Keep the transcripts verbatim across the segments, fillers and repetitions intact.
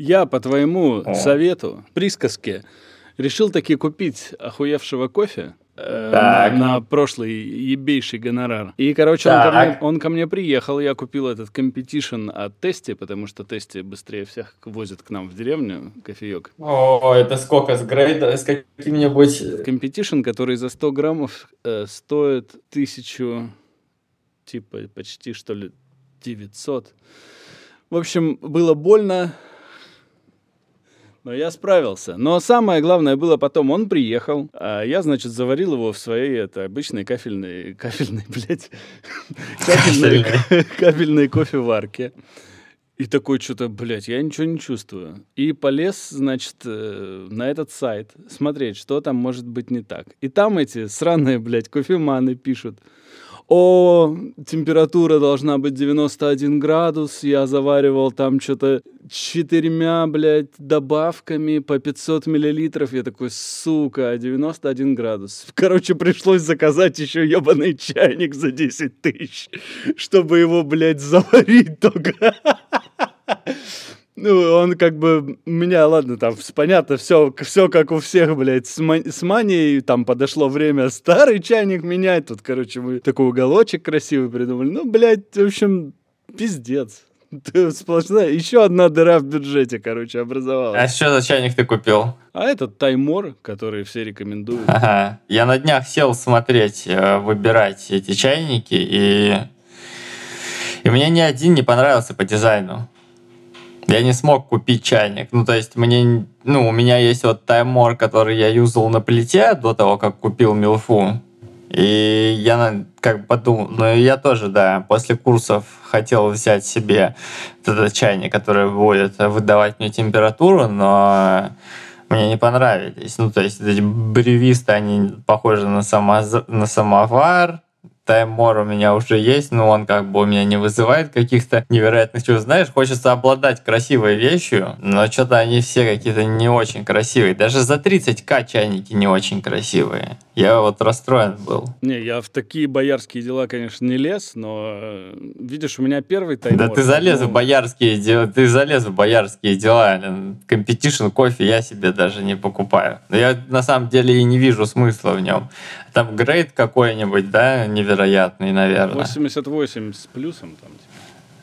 Я по твоему О. совету, присказке, решил таки купить охуевшего кофе э, на, Так. на прошлый ебейший гонорар. И, короче, он ко, Так. мне, он ко мне приехал, я купил этот компетишн от Тести, потому что Тести быстрее всех возит к нам в деревню кофеек. О, это сколько с грейда, с каким-нибудь... Компетишн, который за сто граммов э, стоит тысячу, типа почти что ли девятьсот. В общем, было больно, но я справился. Но самое главное было потом, он приехал, а я, значит, заварил его в своей это, обычной кафельной, кафельной, блядь, кафельной, кафельной кофеварке. И такой что-то, блядь, я ничего не чувствую. И полез, значит, э, на этот сайт смотреть, что там может быть не так. И там эти сраные, блядь, кофеманы пишут: о, температура должна быть девяносто один градус, я заваривал там что-то четырьмя, блядь, добавками по пятьсот миллилитров. Я такой, сука, девяносто один градус. Короче, пришлось заказать еще ебаный чайник за десять тысяч, чтобы его, блядь, заварить только. Ну, он как бы, у меня, ладно, там, понятно, все, все как у всех, блядь, с, мани- с манией, там, подошло время старый чайник менять, тут, короче, мы такой уголочек красивый придумали, ну, блядь, в общем, пиздец. Сплошная, еще одна дыра в бюджете, короче, образовалась. А что за чайник ты купил? А этот Таймор, который все рекомендуют. Ага. Я на днях сел смотреть, выбирать эти чайники, и... и мне ни один не понравился по дизайну. Я не смог купить чайник. Ну, то есть, мне, ну, у меня есть вот Таймор, который я юзал на плите до того, как купил Милфу. И я как бы подумал, ну, я тоже, да, после курсов хотел взять себе этот чайник, который будет выдавать мне температуру, но мне не понравились. Ну, то есть, эти бревисты, они похожи на, самоз... на самовар. Таймор у меня уже есть, но он как бы у меня не вызывает каких-то невероятных чувств. Знаешь, хочется обладать красивой вещью, но что-то они все какие-то не очень красивые. Даже за тридцать тысяч чайники не очень красивые. Я вот расстроен был. Не, я в такие боярские дела, конечно, не лез, но, видишь, у меня первый Таймор. Да ты залез но... в боярские дела, ты залез в боярские дела. Компетишн кофе я себе даже не покупаю. Я на самом деле и не вижу смысла в нем. Там грейд какой-нибудь, да, невероятный, наверное. восемьдесят восемь с плюсом там. Типа.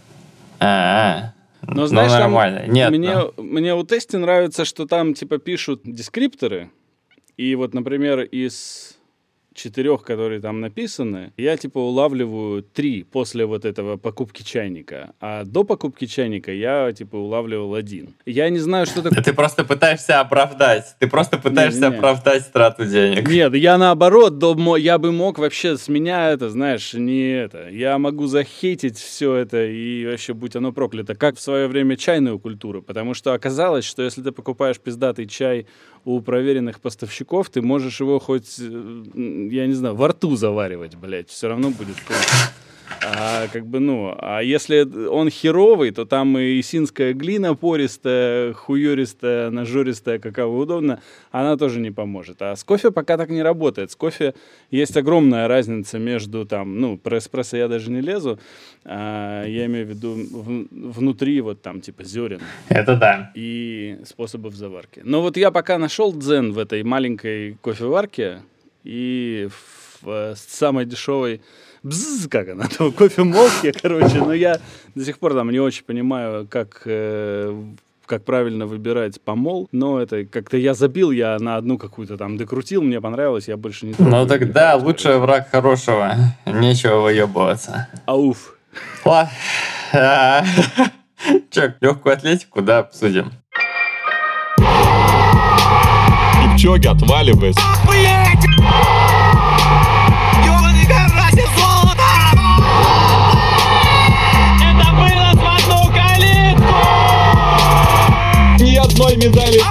А-а-а. Но знаешь, ну, нормально. Там, Нет, мне, ну. мне у Тести нравится, что там типа пишут дескрипторы, и вот, например, из четырех, которые там написаны, я типа улавливаю три после вот этого покупки чайника, а до покупки чайника я типа улавливал один. Я не знаю, что такое... Да ты просто пытаешься оправдать. Ты просто пытаешься не, не. оправдать трату денег. Нет, я наоборот, до, я бы мог вообще с меня это, знаешь, не это. Я могу захейтить все это и вообще будь оно проклято, как в свое время чайную культуру, потому что оказалось, что если ты покупаешь пиздатый чай у проверенных поставщиков, ты можешь его хоть, я не знаю, во рту заваривать, блядь, все равно будет круто. А как бы, ну, а если он херовый, то там и исинская глина пористая, хуёристая, нажористая, какова удобно, она тоже не поможет. А с кофе пока так не работает. С кофе есть огромная разница между там, ну, про эспрессо я даже не лезу, а, я имею в виду в, внутри вот там типа зерен. Это да. И способов заварки. Но вот я пока нашел дзен в этой маленькой кофеварке и в, в самой дешевой бзз, как она, там, кофемолке, короче, но я до сих пор там не очень понимаю, как, э, как правильно выбирать помол, но это как-то я забил, я на одну какую-то там докрутил, мне понравилось, я больше не трогаю. Ну тогда лучший враг хорошего, нечего выебываться. Ауф. Ладно. Че, легкую атлетику, да, обсудим. Кипчоги отваливает. Ни одной медали.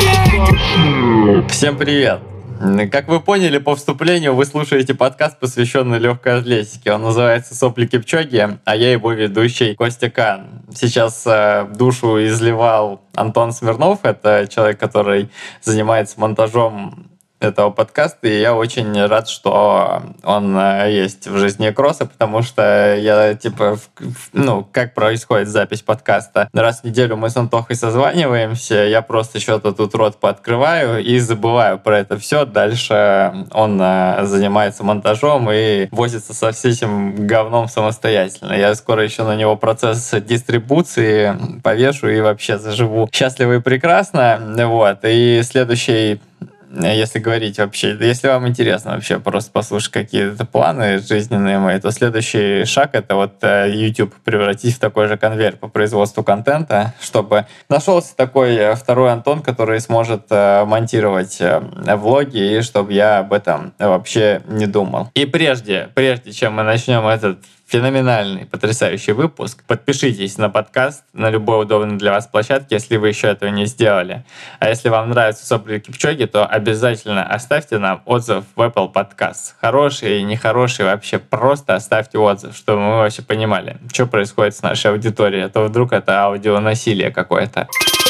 Всем привет! Как вы поняли по вступлению, вы слушаете подкаст, посвященный легкой атлетике. Он называется «Сопли Кипчоги», а я его ведущий Костя Кан. Сейчас э, душу изливал Антон Смирнов. Это человек, который занимается монтажом этого подкаста, и я очень рад, что он есть в жизни Кросса, потому что я, типа, ну, как происходит запись подкаста? Раз в неделю мы с Антохой созваниваемся, я просто что-то тут рот пооткрываю и забываю про это все. Дальше он занимается монтажом и возится со всем этим говном самостоятельно. Я скоро еще на него процесс дистрибуции повешу и вообще заживу счастливо и прекрасно. Вот. И следующий, если говорить вообще, если вам интересно вообще просто послушать какие-то планы жизненные мои, то следующий шаг — это вот YouTube превратить в такой же конвейер по производству контента, чтобы нашелся такой второй Антон, который сможет монтировать влоги, и чтобы я об этом вообще не думал. И прежде, прежде чем мы начнем этот феноменальный, потрясающий выпуск, подпишитесь на подкаст на любой удобной для вас площадке, если вы еще этого не сделали. А если вам нравятся сопли Кипчоги, то обязательно оставьте нам отзыв в Apple Podcast. Хороший и нехороший, вообще просто оставьте отзыв, чтобы мы вообще понимали, что происходит с нашей аудиторией. А то вдруг это аудионасилие какое-то.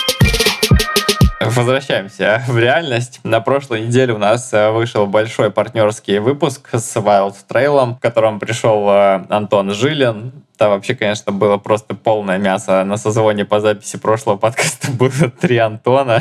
Возвращаемся в реальность. На прошлой неделе у нас вышел большой партнерский выпуск с Wild Trail, в котором пришел Антон Жилин. Там вообще, конечно, было просто полное мясо. На созвоне по записи прошлого подкаста было три Антона.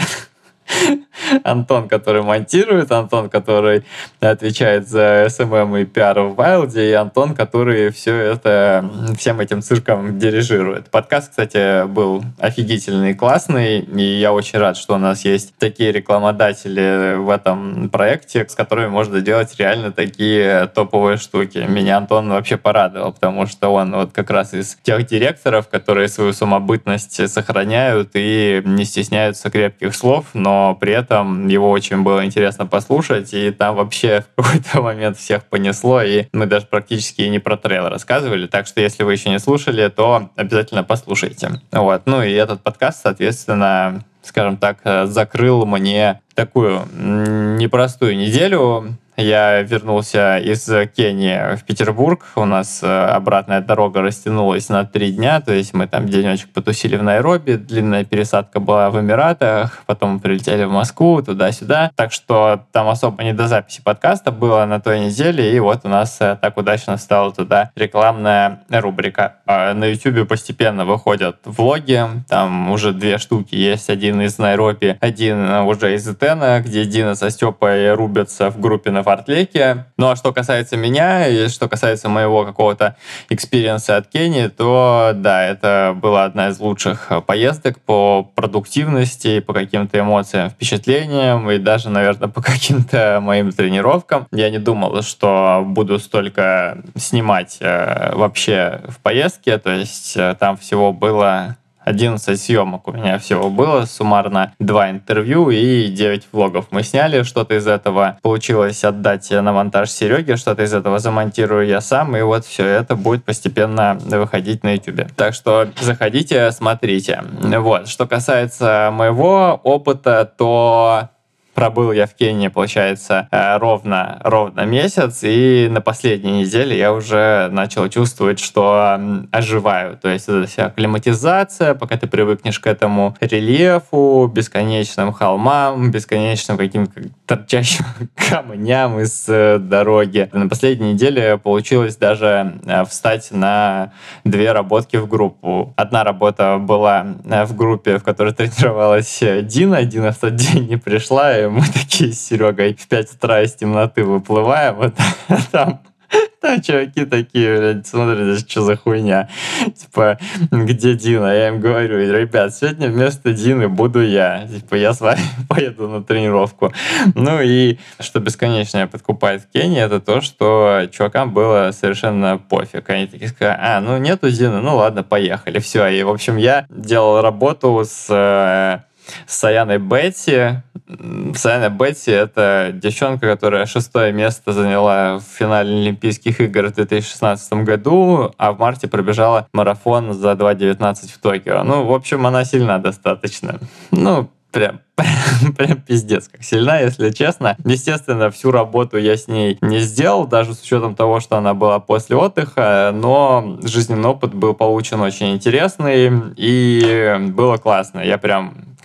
Антон, который монтирует, Антон, который отвечает за эс эм эм и пиар в Вайлде, и Антон, который все это, всем этим цирком дирижирует. Подкаст, кстати, был офигительный, классный, и я очень рад, что у нас есть такие рекламодатели в этом проекте, с которыми можно делать реально такие топовые штуки. Меня Антон вообще порадовал, потому что он вот как раз из тех директоров, которые свою самобытность сохраняют и не стесняются крепких слов, но при этом его очень было интересно послушать, и там вообще в какой-то момент всех понесло, и мы даже практически и не про трейл рассказывали, так что если вы еще не слушали, то обязательно послушайте. Вот. Ну и этот подкаст, соответственно, скажем так, закрыл мне такую непростую неделю. Я вернулся из Кении в Петербург. У нас обратная дорога растянулась на три дня. То есть мы там денечек потусили в Найроби. Длинная пересадка была в Эмиратах. Потом мы прилетели в Москву, туда-сюда. Так что там особо не до записи подкаста было на той неделе. И вот у нас так удачно стала туда рекламная рубрика. На YouTube постепенно выходят влоги. Там уже две штуки есть. Один из Найроби, один уже из Этена, где Дина со Степой рубятся в группе на фортлеке. Ну а что касается меня, и что касается моего какого-то экспириенса от Кении, то да, это была одна из лучших поездок по продуктивности, по каким-то эмоциям, впечатлениям и даже, наверное, по каким-то моим тренировкам. Я не думал, что буду столько снимать э, вообще в поездке, то есть э, там всего было одиннадцать съемок у меня всего было, суммарно два интервью и девять влогов мы сняли. Что-то из этого получилось отдать на монтаж Сереге, что-то из этого замонтирую я сам, и вот все это будет постепенно выходить на YouTube. Так что заходите, смотрите. Вот. Что касается моего опыта, то пробыл я в Кении, получается, ровно, ровно месяц, и на последней неделе я уже начал чувствовать, что оживаю. То есть это вся акклиматизация, пока ты привыкнешь к этому рельефу, бесконечным холмам, бесконечным каким-то торчащим камням из дороги. На последней неделе получилось даже встать на две работки в группу. Одна работа была в группе, в которой тренировалась Дина. Дина в тот день не пришла, и мы такие с Серегой в пять утра из темноты выплываем, вот там, там чуваки такие, блядь, смотрят, что за хуйня. Типа, где Дина? Я им говорю, ребят, сегодня вместо Дины буду я. Типа, я с вами поеду на тренировку. Ну и что бесконечно подкупает в Кении, это то, что чувакам было совершенно пофиг. Они такие сказали, а, ну нету Дины, ну ладно, поехали. Все. И, в общем, я делал работу с... с Саяной Бетти. Саяна Бетти — это девчонка, которая шестое место заняла в финале Олимпийских игр в две тысячи шестнадцатом году, а в марте пробежала марафон за два девятнадцать в Токио. Ну, в общем, она сильна достаточно. Ну, прям, прям, прям пиздец, как сильна, если честно. Естественно, всю работу я с ней не сделал, даже с учетом того, что она была после отдыха, но жизненный опыт был получен очень интересный, и было классно. Я прям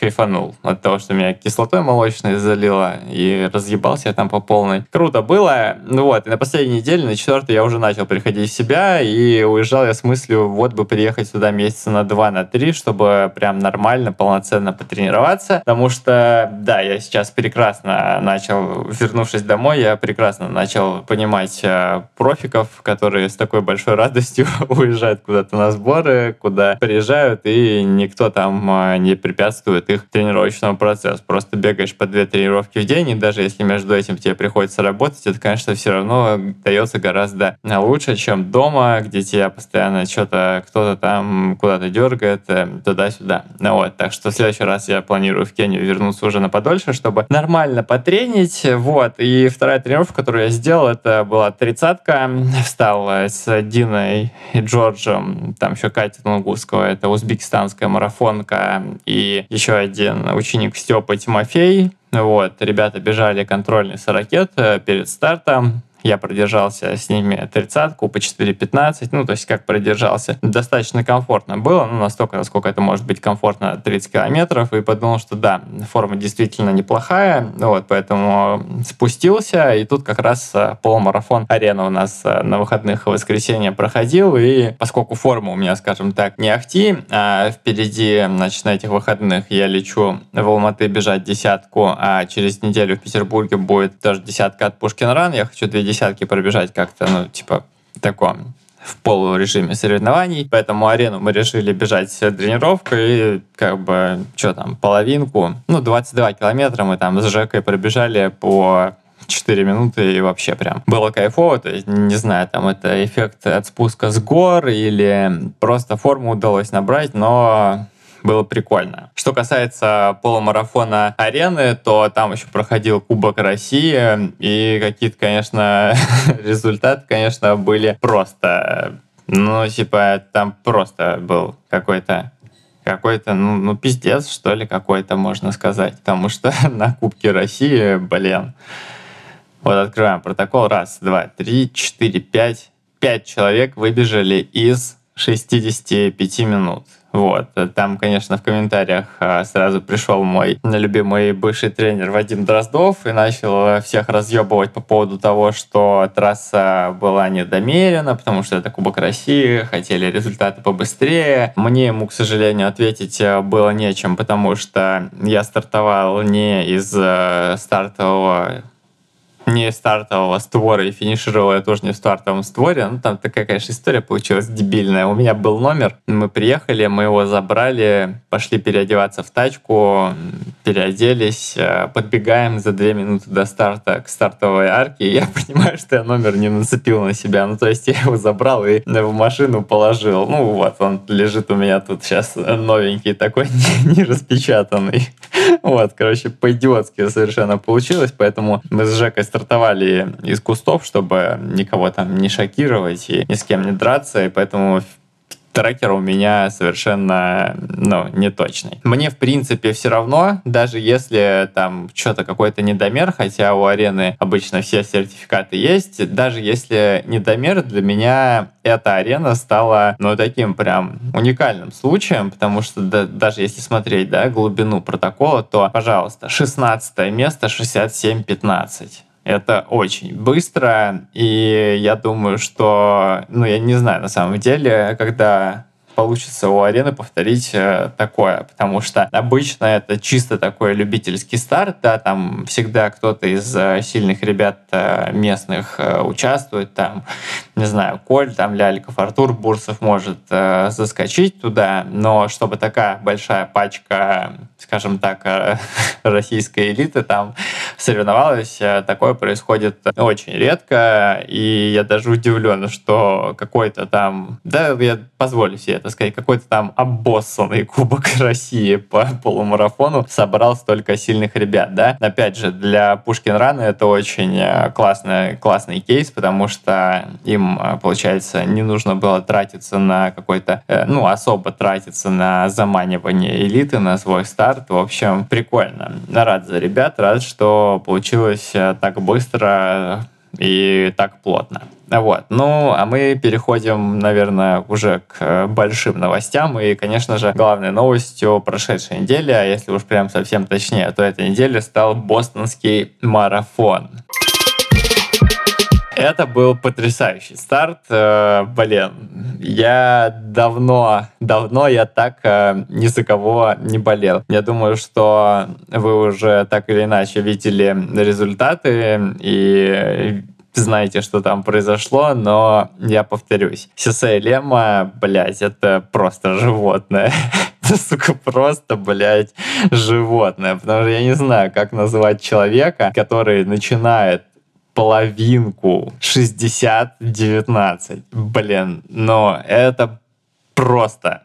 кайфанул от того, что меня кислотой молочной залило, и разъебался я там по полной. Круто было. Ну вот, и на последней неделе, на четвертой, я уже начал приходить в себя, и уезжал я с мыслью, вот бы приехать сюда месяца на два, на три, чтобы прям нормально, полноценно потренироваться, потому что, да, я сейчас прекрасно начал, вернувшись домой, я прекрасно начал понимать э, профиков, которые с такой большой радостью уезжают куда-то на сборы, куда приезжают, и никто там э, не препятствует их тренировочному процессу. Просто бегаешь по две тренировки в день, и даже если между этим тебе приходится работать, это, конечно, все равно дается гораздо лучше, чем дома, где тебя постоянно что-то кто-то там куда-то дергает, э, туда-сюда. Ну вот, так что в следующий раз я планирую в Кению вернуться уже на подольше, чтобы нормально потренить. Вот, и вторая тренировка, которую я сделал, это была тридцатка. Встал с Диной и Джорджем, там еще Катя Тунгусского, это узбекистанская марафонка, и еще один ученик Степа Тимофей. Вот, ребята бежали контрольный сорокет перед стартом. Я продержался с ними тридцатку по четыре пятнадцать, ну, то есть как продержался. Достаточно комфортно было, ну, настолько, насколько это может быть комфортно, тридцать километров, и подумал, что да, форма действительно неплохая, вот, поэтому спустился, и тут как раз полумарафон арена у нас на выходных в воскресенье проходил, и поскольку форма у меня, скажем так, не ахти, а впереди, значит, на этих выходных я лечу в Алматы бежать десятку, а через неделю в Петербурге будет тоже десятка от Pushkin Run, я хочу две десятки пробежать как-то, ну, типа, в таком, в полурежиме соревнований. Поэтому арену мы решили бежать тренировкой, и как бы, что там, половинку, ну, двадцать два километра мы там с Жекой пробежали по четыре минуты, и вообще прям было кайфово, то есть, не знаю, там это эффект от спуска с гор или просто форму удалось набрать, но было прикольно. Что касается полумарафона арены, то там еще проходил Кубок России, и какие-то, конечно, результаты, конечно, были просто, ну, типа, там просто был какой-то какой-то, ну, ну, пиздец, что ли, какой-то, можно сказать. Потому что на Кубке России, блин, вот открываем протокол, раз, два, три, четыре, пять, пять человек выбежали из шестидесяти пяти минут. Вот. Там, конечно, в комментариях сразу пришел мой любимый бывший тренер Вадим Дроздов и начал всех разъебывать по поводу того, что трасса была недомерена, потому что это Кубок России, хотели результаты побыстрее. Мне ему, к сожалению, ответить было нечем, потому что я стартовал не из стартового не стартового створа и финишировал я тоже не в стартовом створе. Ну, там такая, конечно, история получилась дебильная. У меня был номер, мы приехали, мы его забрали, пошли переодеваться в тачку, переоделись, подбегаем за две минуты до старта к стартовой арке, и я понимаю, что я номер не нацепил на себя. Ну, то есть я его забрал и в машину положил. Ну, вот, он лежит у меня тут сейчас новенький такой, не распечатанный. Вот, короче, по-идиотски совершенно получилось, поэтому мы с Жекой стартовали из кустов, чтобы никого там не шокировать и ни с кем не драться, и поэтому трекер у меня совершенно, ну, неточный. Мне, в принципе, все равно, даже если там что-то какой-то недомер, хотя у арены обычно все сертификаты есть, даже если недомер, для меня эта арена стала, ну, таким прям уникальным случаем, потому что да, даже если смотреть, да, глубину протокола, то, пожалуйста, шестнадцатое место, шестьдесят семь пятнадцать. Это очень быстро, и я думаю, что, ну, я не знаю, на самом деле, когда получится у арены повторить э, такое, потому что обычно это чисто такой любительский старт, да, там всегда кто-то из э, сильных ребят э, местных э, участвует, там, не знаю, Коль, там, Ляльков, Артур Бурсов может э, заскочить туда, но чтобы такая большая пачка, скажем так, э, российской элиты там соревновалась, э, такое происходит очень редко, и я даже удивлен, что какой-то там, да, я позволю себе это сказать, какой-то там обоссанный Кубок России по полумарафону собрал столько сильных ребят, да. Опять же, для Pushkin Run это очень классный, классный кейс, потому что им, получается, не нужно было тратиться на какой-то, ну, особо тратиться на заманивание элиты, на свой старт. В общем, прикольно. Рад за ребят, рад, что получилось так быстро и так плотно. Вот. Ну, а мы переходим, наверное, уже к большим новостям. И, конечно же, главной новостью прошедшей недели, а если уж прям совсем точнее, то этой недели стал бостонский марафон. Это был потрясающий старт. Блин, я давно, давно я так ни за кого не болел. Я думаю, что вы уже так или иначе видели результаты и знаете, что там произошло, но я повторюсь. Сисей Лема, блядь, это просто животное. Это, сука, просто, блядь, животное. Потому что я не знаю, как назвать человека, который начинает половинку шестьдесят девятнадцать. Блин, но это просто...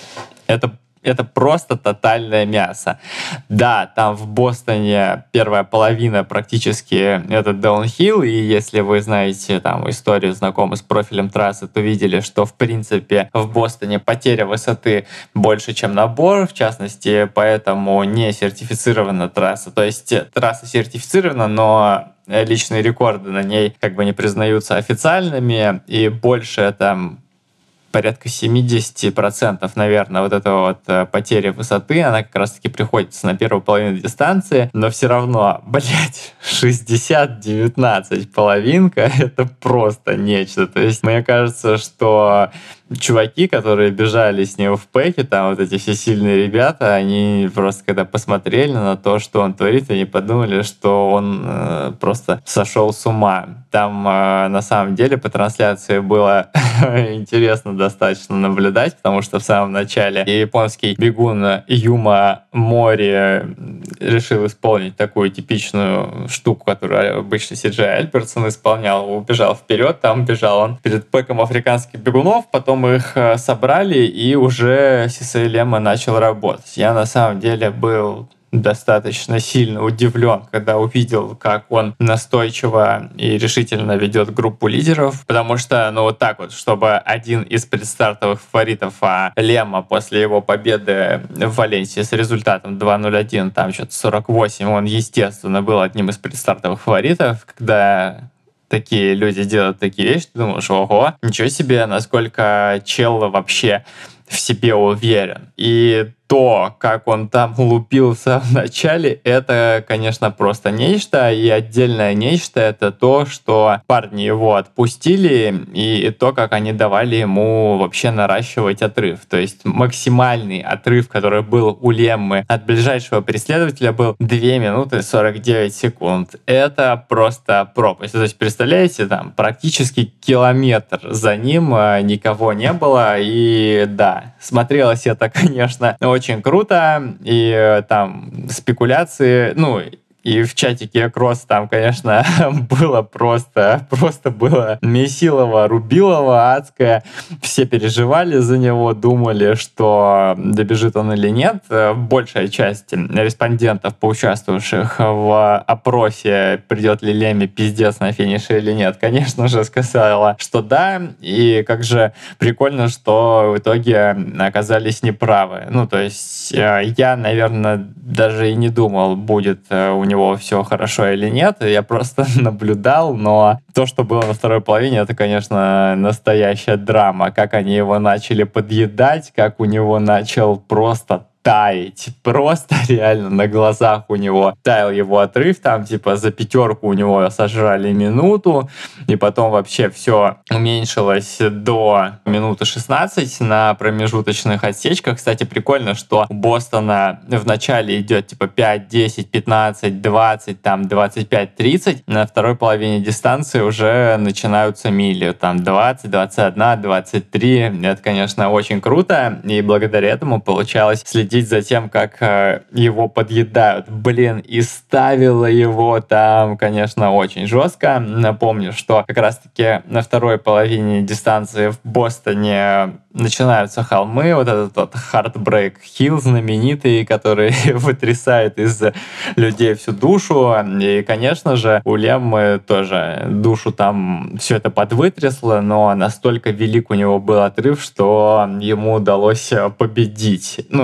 Это Это просто тотальное мясо. Да, там в Бостоне первая половина практически это даунхилл, и если вы знаете там историю, знакомы с профилем трассы, то видели, что в принципе в Бостоне потеря высоты больше, чем набор, в частности, поэтому не сертифицирована трасса. То есть трасса сертифицирована, но личные рекорды на ней как бы не признаются официальными, и больше там порядка семьдесят процентов, наверное, вот этого вот потери высоты, она как раз-таки приходится на первую половину дистанции, но все равно, блядь, шестьдесят девятнадцать половинка, это просто нечто. То есть мне кажется, что чуваки, которые бежали с ним в пэке, там вот эти все сильные ребята, они просто когда посмотрели на то, что он творит, они подумали, что он э, просто сошел с ума. Там э, на самом деле по трансляции было интересно достаточно наблюдать, потому что в самом начале японский бегун Юма Мори решил исполнить такую типичную штуку, которую обычно Си Джей Альбертсон исполнял. Убежал вперед, там бежал он перед пэком африканских бегунов, потом их собрали, и уже Сисей Лема начал работать. Я на самом деле был достаточно сильно удивлен, когда увидел, как он настойчиво и решительно ведет группу лидеров, потому что, ну вот так вот, чтобы один из предстартовых фаворитов, а Лема после его победы в Валенсии с результатом два ноль один, там что-то сорок восемь, он, естественно, был одним из предстартовых фаворитов, когда такие люди делают такие вещи, ты думаешь, ого, ничего себе, насколько чел вообще в себе уверен. И то, как он там лупился в начале, это, конечно, просто нечто. И отдельное нечто — это то, что парни его отпустили, и то, как они давали ему вообще наращивать отрыв. То есть максимальный отрыв, который был у Леммы от ближайшего преследователя, был две минуты сорок девять секунд. Это просто пропасть. То есть, представляете, там практически километр за ним никого не было. И да, смотрелось это, конечно, очень круто, и там спекуляции, ну, и в чатике Кросс там, конечно, было просто, просто было месилово, рубилово, адское. Все переживали за него, думали, что добежит он или нет. Большая часть респондентов, поучаствовавших в опросе, придет ли Леме пиздец на финише или нет, конечно же, сказала, что да. И как же прикольно, что в итоге оказались неправы. Ну, то есть я, наверное, даже и не думал, будет у него все хорошо или нет. Я просто наблюдал, но то, что было на второй половине, это, конечно, настоящая драма. Как они его начали подъедать, как у него начал просто таять. Просто реально на глазах у него таял его отрыв. Там типа за пятерку у него сожрали минуту. И потом вообще все уменьшилось до минуты шестнадцать на промежуточных отсечках. Кстати, прикольно, что у Бостона в начале идет типа пять, десять, пятнадцать, двадцать, там двадцать пять, тридцать. На второй половине дистанции уже начинаются мили. Там двадцать, двадцать один, двадцать три. Это, конечно, очень круто. И благодаря этому получалось следить за тем, как э, его подъедают. Блин, и ставило его там, конечно, очень жестко. Напомню, что как раз-таки на второй половине дистанции в Бостоне начинаются холмы, вот этот вот Heartbreak Hill знаменитый, который вытрясает из людей всю душу. И, конечно же, у Леммы тоже душу там все это подвытрясло, но настолько велик у него был отрыв, что ему удалось победить. Ну и при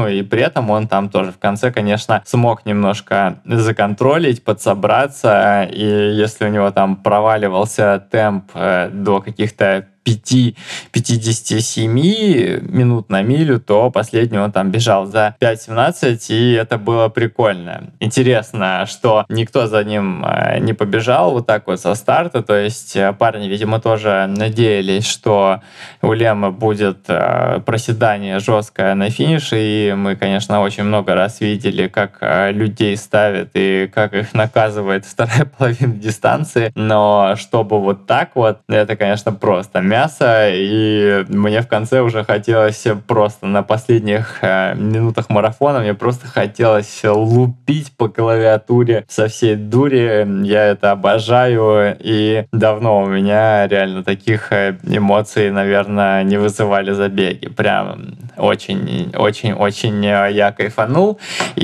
советом, он там тоже в конце, конечно, смог немножко законтролить, подсобраться, и если у него там проваливался темп э, до каких-то пять пятьдесят семь минут на милю, то последний он там бежал за пять семнадцать, и это было прикольно. Интересно, что никто за ним не побежал вот так вот со старта, то есть парни, видимо, тоже надеялись, что у Лема будет проседание жесткое на финише, и мы, конечно, очень много раз видели, как людей ставят и как их наказывает вторая половина дистанции, но чтобы вот так вот, это, конечно, просто мясо, и мне в конце уже хотелось просто на последних э, минутах марафона, мне просто хотелось лупить по клавиатуре со всей дури. Я это обожаю, и давно у меня реально таких эмоций, наверное, не вызывали забеги. Прям очень-очень-очень я кайфанул,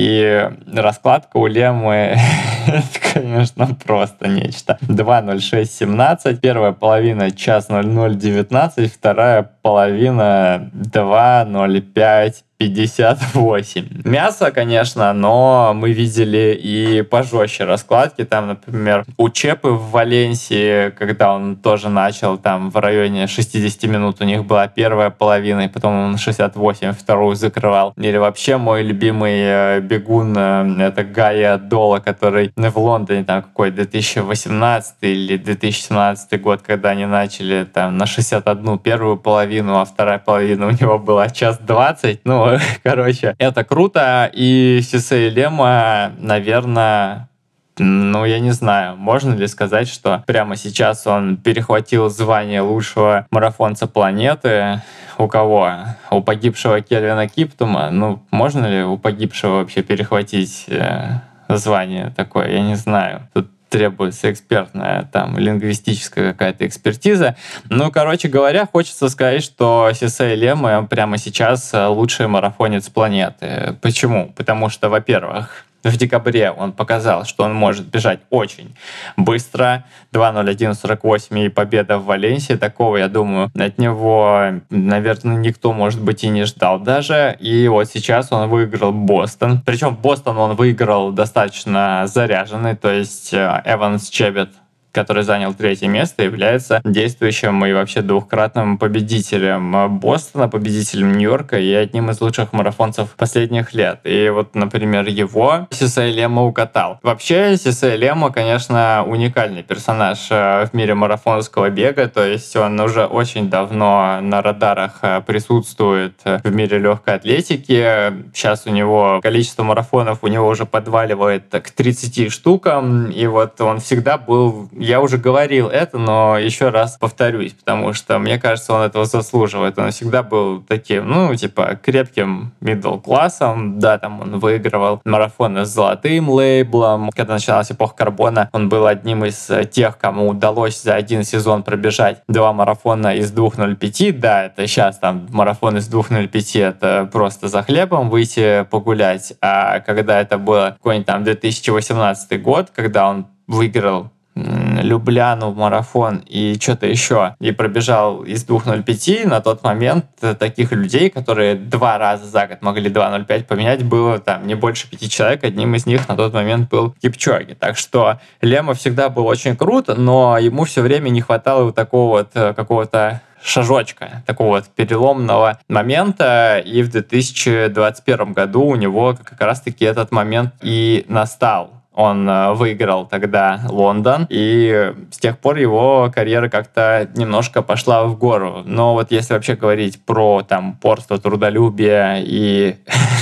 и раскладка у Лемы это, конечно, просто нечто. два ноль шесть семнадцать, первая половина час ноль ноль девятнадцать, вторая половина два ноль пять пятьдесят восемь. Мясо, конечно, но мы видели и пожестче раскладки. Там, например, у Чепы в Валенсии, когда он тоже начал, там в районе шестьдесят минут у них была первая половина, и потом он шестьдесят восемь вторую закрывал. Или вообще мой любимый бегун, это Гая Дола, который в Лондоне, там какой две тысячи восемнадцатый или две тысячи семнадцатый год, когда они начали там на шестьдесят одну первую половину, а вторая половина у него была час двадцать. Ну, короче, это круто. И Сисей Лема, наверное, ну, я не знаю, можно ли сказать, что прямо сейчас он перехватил звание лучшего марафонца планеты. У кого? У погибшего Кельвина Киптума? Ну, можно ли у погибшего вообще перехватить э, звание такое? Я не знаю. Тут требуется экспертная, там, лингвистическая какая-то экспертиза. Ну, короче говоря, хочется сказать, что Сисей Лема прямо сейчас лучший марафонец планеты. Почему? Потому что, во-первых, в декабре он показал, что он может бежать очень быстро. два ноль один сорок восемь и победа в Валенсии. Такого, я думаю, от него, наверное, никто, может быть, и не ждал даже. И вот сейчас он выиграл Бостон. Причем Бостон он выиграл достаточно заряженный. То есть Эванс Чебет, который занял третье место, является действующим и вообще двухкратным победителем Бостона, победителем Нью-Йорка и одним из лучших марафонцев последних лет. И вот, например, его Сисей Лема укатал. Вообще, Сисей Лема, конечно, уникальный персонаж в мире марафонского бега, то есть он уже очень давно на радарах присутствует в мире легкой атлетики. Сейчас у него количество марафонов у него уже подваливает к тридцати штукам, и вот он всегда был... Я уже говорил это, но еще раз повторюсь, потому что мне кажется, он этого заслуживает. Он всегда был таким, ну, типа, крепким мидл-классом. Да, там он выигрывал марафоны с золотым лейблом. Когда начиналась эпоха карбона, он был одним из тех, кому удалось за один сезон пробежать два марафона из двух ноль пять. Да, это сейчас там марафон из двух ноль пять, это просто за хлебом выйти погулять. А когда это было какой-нибудь там две тысячи восемнадцатый год, когда он выиграл Любляну в марафон и что-то еще, и пробежал из двух ноль пять, на тот момент таких людей, которые два раза за год могли два ноль пять поменять, было там не больше пяти человек, одним из них на тот момент был Кипчоги. Так что Лема всегда был очень крут, но ему все время не хватало вот такого вот какого-то шажочка, такого вот переломного момента, и в две тысячи двадцать первом году у него как раз-таки этот момент и настал. Он выиграл тогда Лондон, и с тех пор его карьера как-то немножко пошла в гору. Но вот если вообще говорить про там упорство, трудолюбие и,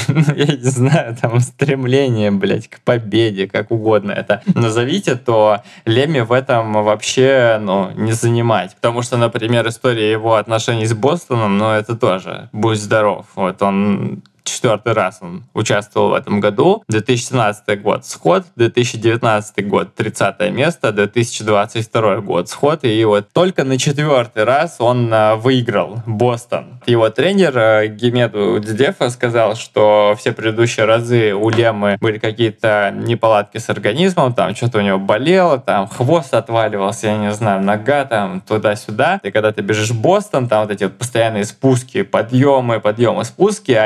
я не знаю, там стремление, блядь, к победе, как угодно это назовите, то Леме в этом вообще, ну, не занимать. Потому что, например, история его отношений с Бостоном, ну, это тоже будь здоров. Вот он... Четвертый раз он участвовал в этом году. две тысячи семнадцатый год сход, две тысячи девятнадцатый год тридцатое место, две тысячи двадцать второй год сход. И вот только на четвертый раз он выиграл Бостон. Его тренер Гемеду Дедефа сказал, что все предыдущие разы у Лемы были какие-то неполадки с организмом, там что-то у него болело, там хвост отваливался, я не знаю, нога там туда-сюда. И когда ты бежишь в Бостон, там вот эти вот постоянные спуски, подъемы, подъемы, спуски, они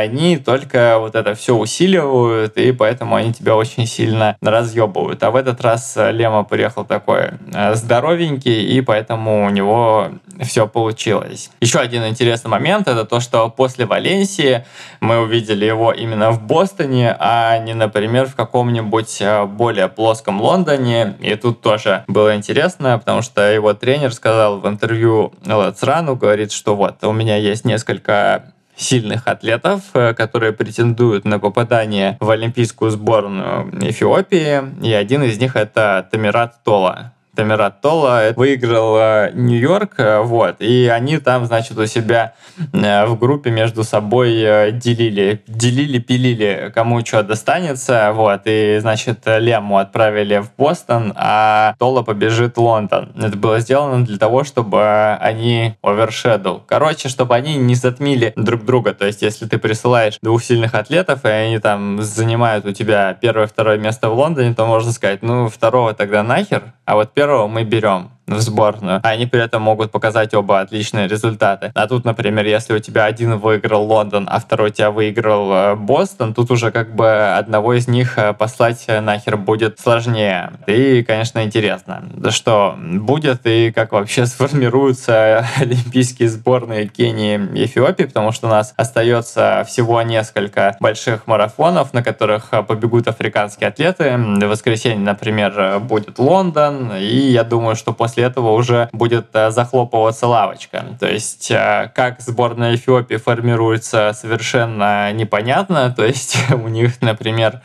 только вот это все усиливают, и поэтому они тебя очень сильно разъебывают. А в этот раз Лема приехал такой здоровенький, и поэтому у него все получилось. Еще один интересный момент — это то, что после Валенсии мы увидели его именно в Бостоне, а не, например, в каком-нибудь более плоском Лондоне. И тут тоже было интересно, потому что его тренер сказал в интервью Let's Run, говорит, что вот, у меня есть несколько сильных атлетов, которые претендуют на попадание в олимпийскую сборную Эфиопии, и один из них — это Тамират Тола. Тамират Тола выиграл Нью-Йорк, вот, и они там, значит, у себя в группе между собой делили, делили, пилили, кому что достанется, вот, и, значит, Лему отправили в Бостон, а Тола побежит в Лондон. Это было сделано для того, чтобы они овершедоу. Короче, чтобы они не затмили друг друга, то есть, если ты присылаешь двух сильных атлетов, и они там занимают у тебя первое-второе место в Лондоне, то можно сказать, ну, второго тогда нахер, а вот первого мы берем в сборную. Они при этом могут показать оба отличные результаты. А тут, например, если у тебя один выиграл Лондон, а второй у тебя выиграл Бостон, тут уже как бы одного из них послать нахер будет сложнее. И, конечно, интересно, что будет и как вообще сформируются олимпийские сборные Кении и Эфиопии, потому что у нас остается всего несколько больших марафонов, на которых побегут африканские атлеты. В воскресенье, например, будет Лондон, и я думаю, что после этого уже будет захлопываться лавочка. То есть как сборная Эфиопии формируется, совершенно непонятно. То есть у них, например,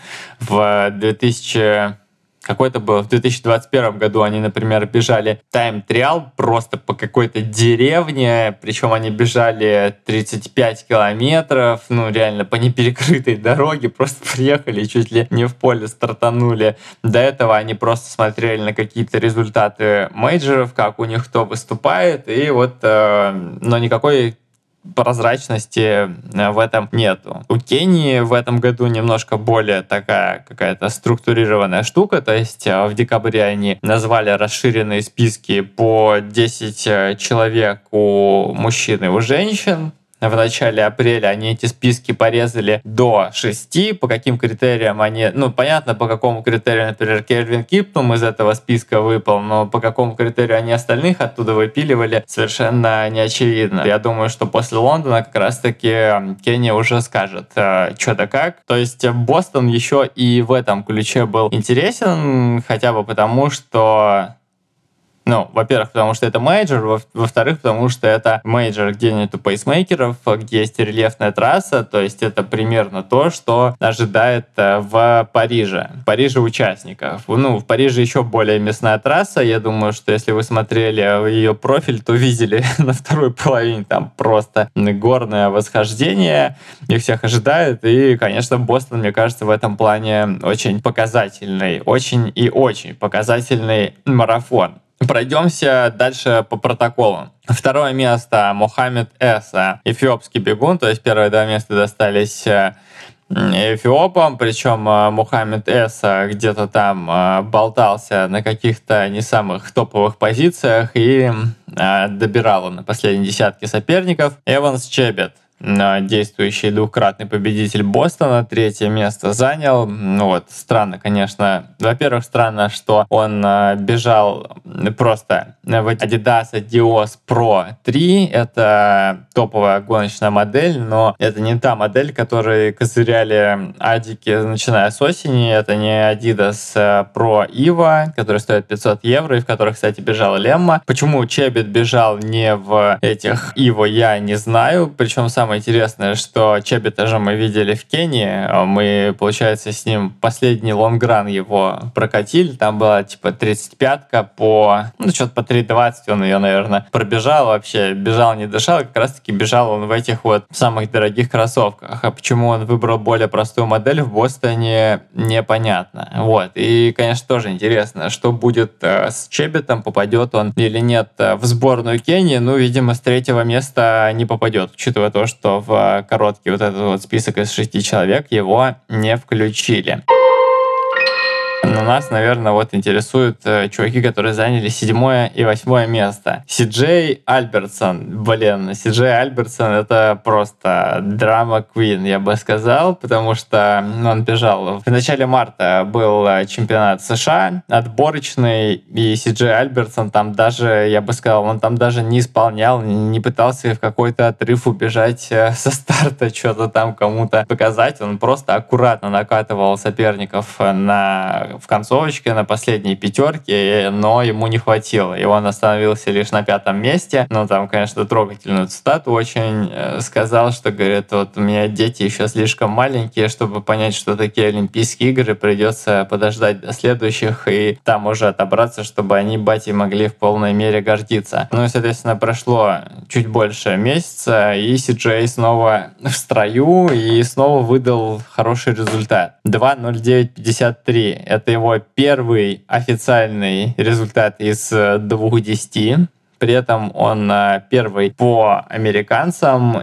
в две тысячи какой-то был, в две тысячи двадцать первом году они, например, бежали тайм-триал просто по какой-то деревне, причем они бежали тридцать пять километров, ну реально по неперекрытой дороге, просто приехали и чуть ли не в поле стартанули. До этого они просто смотрели на какие-то результаты мейджоров, как у них кто выступает, и вот, э, но никакой прозрачности в этом нету. У Кении в этом году немножко более такая какая-то структурированная штука, то есть в декабре они назвали расширенные списки по десять человек у мужчин и у женщин. В начале апреля они эти списки порезали до шести. По каким критериям они... Ну, понятно, по какому критерию, например, Кельвин Киптум из этого списка выпал, но по какому критерию они остальных оттуда выпиливали, совершенно не очевидно. Я думаю, что после Лондона как раз-таки Кения уже скажет, что да как. То есть Бостон еще и в этом ключе был интересен, хотя бы потому, что... Ну, во-первых, потому что это мейджор, во- во-вторых, потому что это мейджор, где нету пейсмейкеров, где есть рельефная трасса, то есть это примерно то, что ожидает в Париже. В Париже участников. Ну, в Париже еще более мясная трасса, я думаю, что если вы смотрели ее профиль, то видели на второй половине там просто горное восхождение, их всех ожидают, и, конечно, Бостон, мне кажется, в этом плане очень показательный, очень и очень показательный марафон. Пройдемся дальше по протоколу. Второе место Мохаммед Эса, эфиопский бегун, то есть первые два места достались эфиопам, причем Мохаммед Эса где-то там болтался на каких-то не самых топовых позициях и добирал на последней десятке соперников. Эванс Чебет, действующий двукратный победитель Бостона, третье место занял. Ну вот, странно, конечно. Во-первых, странно, что он бежал просто в Adidas Adios Pro три. Это топовая гоночная модель, но это не та модель, которой козыряли адики, начиная с осени. Это не Adidas Pro Evo, который стоит пятьсот евро, и в которых, кстати, бежал Лемма. Почему Чебет бежал не в этих Evo, я не знаю. Причем сам Самое интересное, что Чебета же мы видели в Кении. Мы, получается, с ним последний лонгран его прокатили. Там была типа тридцать пятка по... Ну, что-то по три двадцать он ее, наверное, пробежал вообще. Бежал, не дышал. Как раз-таки бежал он в этих вот самых дорогих кроссовках. А почему он выбрал более простую модель в Бостоне, непонятно. Вот. И, конечно, тоже интересно, что будет с Чебетом, попадет он или нет в сборную Кении. Ну, видимо, с третьего места не попадет, учитывая то, что что в короткий вот этот вот список из шести человек его не включили. Но нас, наверное, вот интересуют э, чуваки, которые заняли седьмое и восьмое место. Си-Джей Альбертсон. Блин, Си-Джей Альбертсон — это просто драма квин, я бы сказал, потому что ну, он бежал. В начале марта был чемпионат США, отборочный, и Си-Джей Альбертсон там даже, я бы сказал, он там даже не исполнял, не пытался в какой-то отрыв убежать со старта, что-то там кому-то показать. Он просто аккуратно накатывал соперников на, в концовочке, на последней пятерке, но ему не хватило. И он остановился лишь на пятом месте. Ну, там, конечно, трогательную цитату очень сказал, что, говорит, вот у меня дети еще слишком маленькие, чтобы понять, что такие Олимпийские игры, придется подождать до следующих и там уже отобраться, чтобы они, бати, могли в полной мере гордиться. Ну и, соответственно, прошло чуть больше месяца, и Си-Джей снова в строю и снова выдал хороший результат. два ноль девять пятьдесят три. Это его первый официальный результат из двух десяти. При этом он первый по американцам.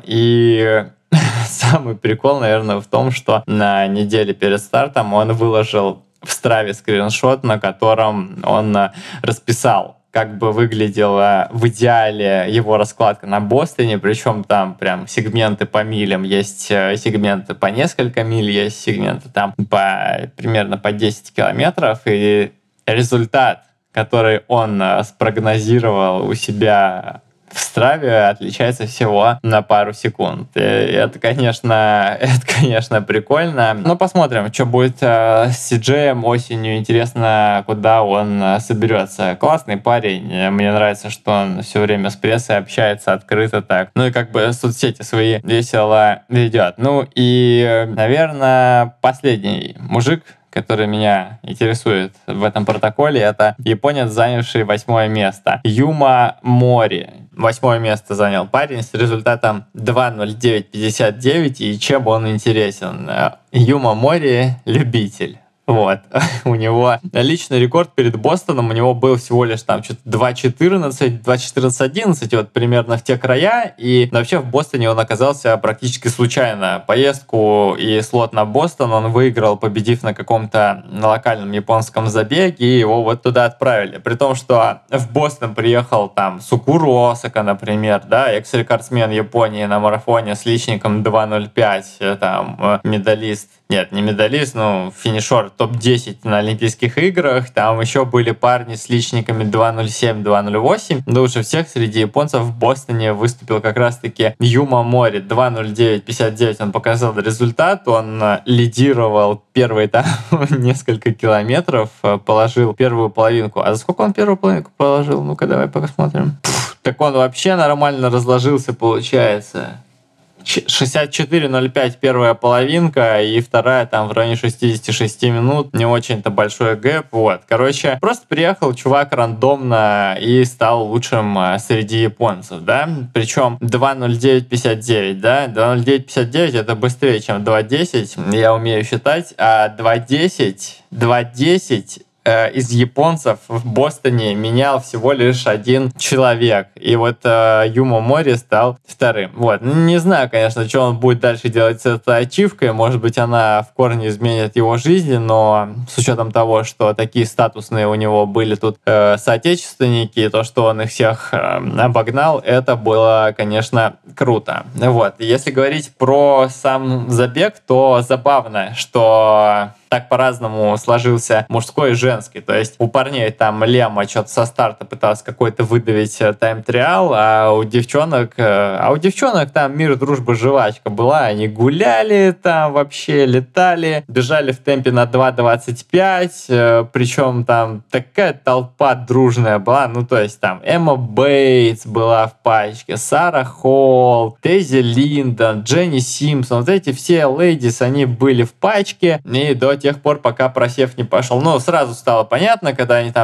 И самый прикол, наверное, в том, что на неделе перед стартом он выложил в Страве скриншот, на котором он расписал, как бы выглядела в идеале его раскладка на Бостоне, причем там прям сегменты по милям, есть сегменты по несколько миль, есть сегменты там по примерно по десять километров, и результат, который он спрогнозировал у себя в Страве, отличается всего на пару секунд. И это, конечно, это, конечно, прикольно. Но посмотрим, что будет с Си-Джеем осенью. Интересно, куда он соберется. Классный парень. Мне нравится, что он все время с прессой общается открыто так. Ну и как бы соцсети свои весело ведет. Ну и, наверное, последний мужик, который меня интересует в этом протоколе, это японец, занявший восьмое место. Юма Мори. Восьмое место занял парень с результатом два ноль девять пятьдесят девять. И чем он интересен? Юма Мори — любитель. Вот. У него личный рекорд перед Бостоном, у него был всего лишь там что-то два четырнадцать, два четырнадцать одиннадцать, вот примерно в те края, и вообще в Бостоне он оказался практически случайно. Поездку и слот на Бостон он выиграл, победив на каком-то локальном японском забеге, и его вот туда отправили. При том, что в Бостон приехал там Сукуру Осака, например, да, экс-рекордсмен Японии на марафоне с личником два ноль пять, там медалист. Нет, не медалист, но финишер топ десять на Олимпийских играх. Там еще были парни с личниками два ноль семь, два ноль восемь. Но лучше всех среди японцев в Бостоне выступил как раз-таки Юма Мори. два ноль девять пятьдесят девять он показал результат. Он лидировал первые там несколько километров, положил первую половинку. А за сколько он первую половинку положил? Ну-ка, давай посмотрим. Пфф, так он вообще нормально разложился, получается. шестьдесят четыре ноль пять первая половинка, и вторая там в районе шестьдесят шесть минут. Не очень-то большой гэп. Вот. Короче, просто приехал чувак рандомно и стал лучшим среди японцев, да. Причем два ноль девять пятьдесят девять, да. два ноль девять пятьдесят девять это быстрее, чем два десять. Я умею считать. А два десять, два десять из японцев в Бостоне менял всего лишь один человек. И вот э, Юма Мори стал вторым. Вот. Не знаю, конечно, что он будет дальше делать с этой ачивкой. Может быть, она в корне изменит его жизнь, но с учетом того, что такие статусные у него были тут э, соотечественники, то, что он их всех э, обогнал, это было, конечно, круто. Вот. Если говорить про сам забег, то забавно, что так по-разному сложился мужской и женский. То есть у парней там Лема что-то со старта пытался какой-то выдавить тайм-триал, а у девчонок, а у девчонок там мир, дружба, жвачка была. Они гуляли там вообще, летали, бежали в темпе на два двадцать пять, причем там такая толпа дружная была. Ну, то есть там Эмма Бейтс была в пачке, Сара Холл, Дейзи Линдон, Дженни Симпсон. Вот эти все лейдис, они были в пачке, и до тех пор, пока просев не пошел. Ну, сразу стало понятно, когда они там